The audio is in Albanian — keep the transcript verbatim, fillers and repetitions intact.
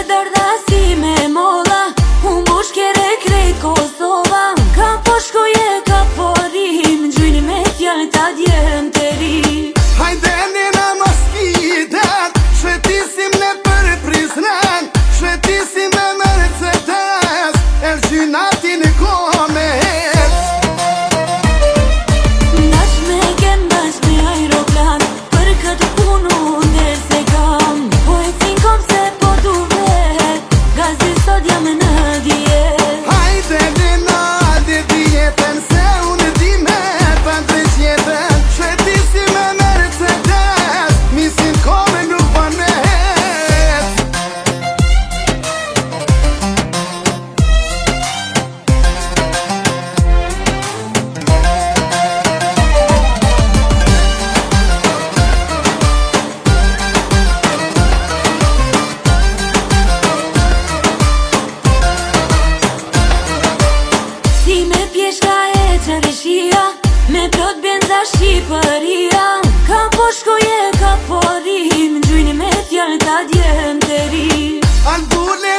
dërda si me molla, unë bush kere krejt Kosova. Ka po shkoje, ka po rim, gjujnë me fjallë ta djem të ri. Hajde njëna moskitet, shvetisim në për Prizren, shvetisim në Mercedes, e gjynati në komet. Ndash me kem, ndash me aeroplan, për këtë punu ndër se kam. Po e cinkom se po du vet, gazi sot jam në djet. Hajde njëna dhe djetën, se unë di me për drejtjetën, shvetisim në Mercedes, misin kome nuk përnet. Si me pjeshka e qërëshia, me plot benza Shqipëria. Ka po shkoje, ka po rim, gjujnë me fjallë ta djem të ri. Albule